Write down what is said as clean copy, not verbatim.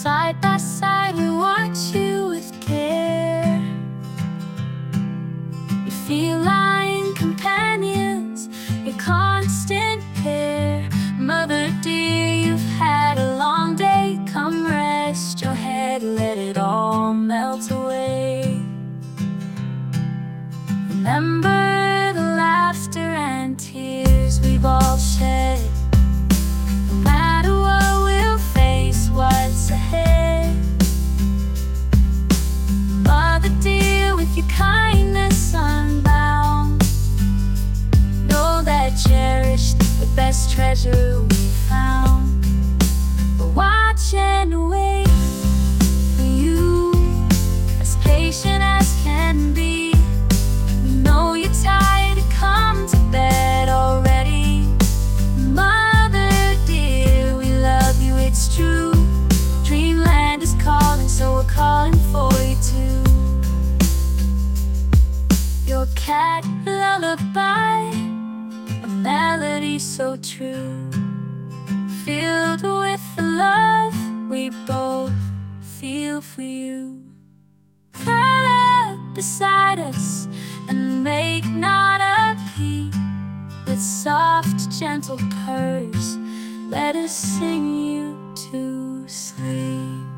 Side by side we watch you with care. Your feline companions, your constant pair. Mother dear, you've had a long day. Come rest your head, let it all melt away. Remember the laughter and tears we've all shed. No matter what, we'll face what's ahead. Mother dear, with your kindness unbound, know that cherished the best treasure we found. We'll watch and wait for you, as patient as can be. We know you're tired, come to bed already. Mother dear, we love you, it's true. Dreamland is calling, so we're calling for you too. Your cat lullaby, a melody so true, filled with the love we both feel for you. Curl up beside us and make not a peep. With soft, gentle purrs, let us sing you to sleep.